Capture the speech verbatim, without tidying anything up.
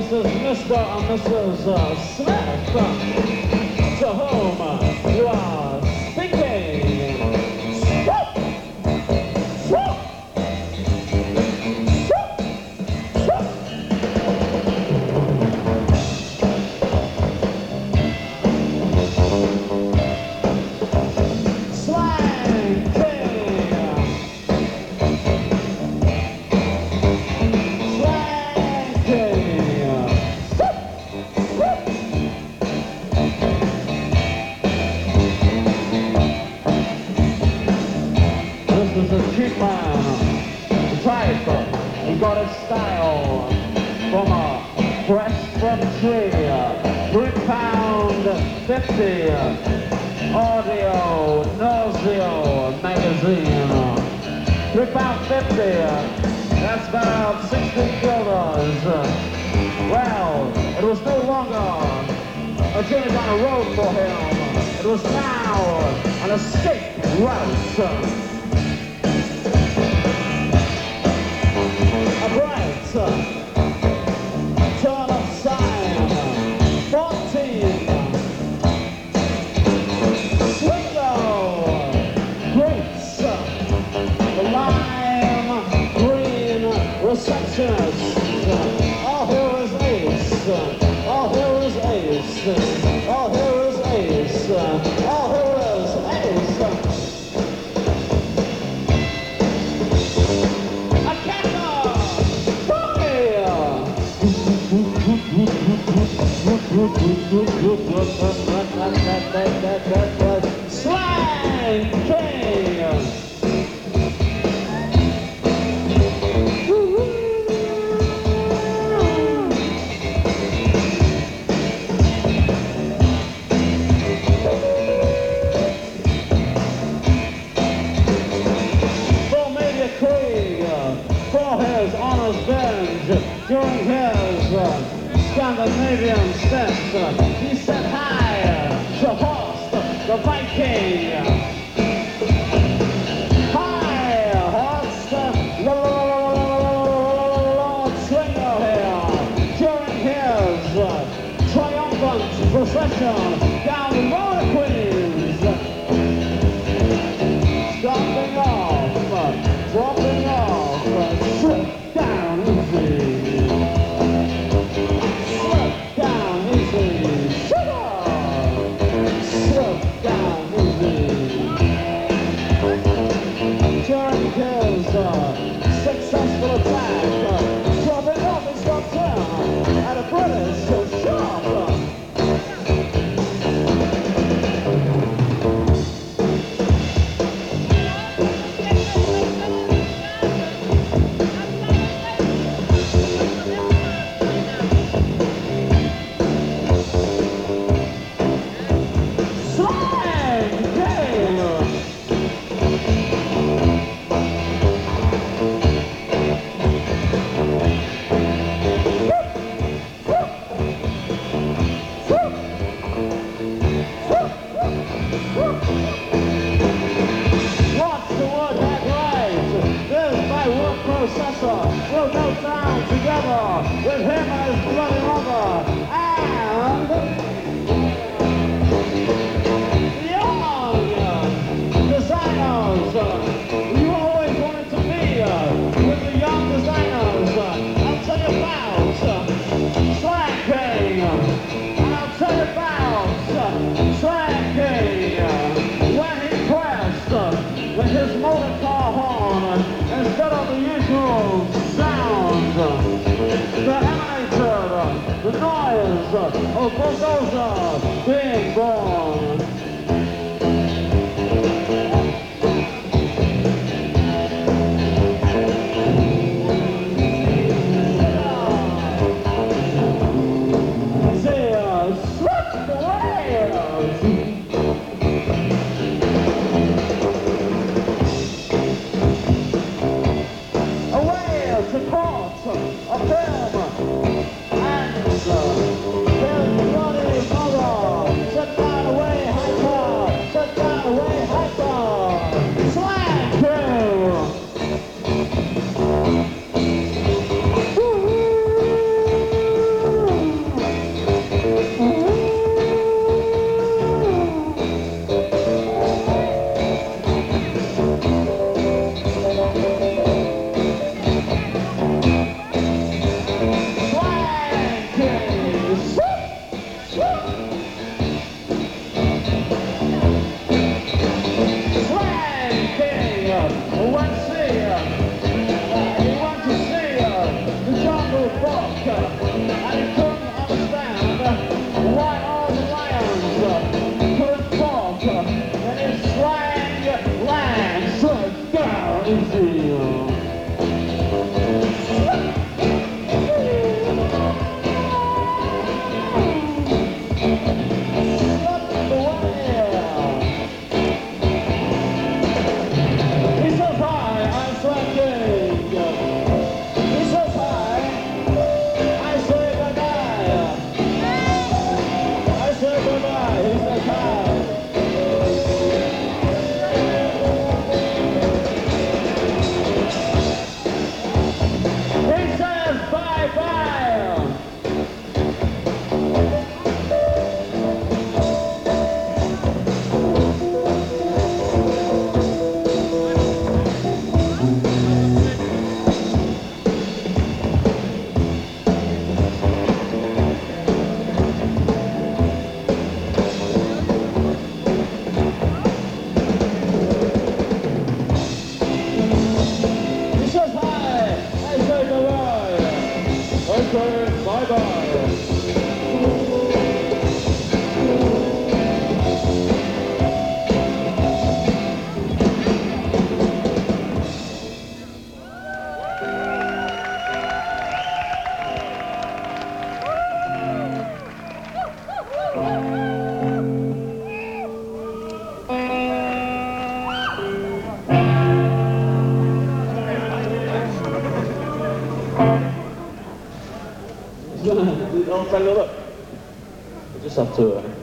this is Mister and Missus Uh, Smith, to whom uh, you are speaking. Swoop! Swoop! This is a cheap man, type, he got his style from a fresh from tree, three pound fifty, audio, Nosio magazine, three pound fifty, that's about sixteen dollars. Well, it was no longer a journey down the road for him, it was now an escape route. Turn of sign, fourteen, Swingo, grapes, the lime green receptionist, all here is ace, all here is ace, all here is ace, all here is ace. Slang King. For Major Krieg, for his honor's bench, during his uh, Scandinavian steps, he set high to Horst the Viking. High Horst, Lord Slinger here, during his triumphant procession down the road of Queens. Stopping off, dropping off, slip down easy. Successful attack, uh, dropping off and stop down at a British so sharp. We'll go down together with him and his bloody mother and young designers. You always wanted to be with the young designers. I'll tell you about Slang King, and I'll tell you about Slang King when he crashed with his motor car horn instead of the usual sound that emanated the noise of bulldozer being born. Of him and uh, his bloody mother. Don't tell you, look. I just have to. Uh,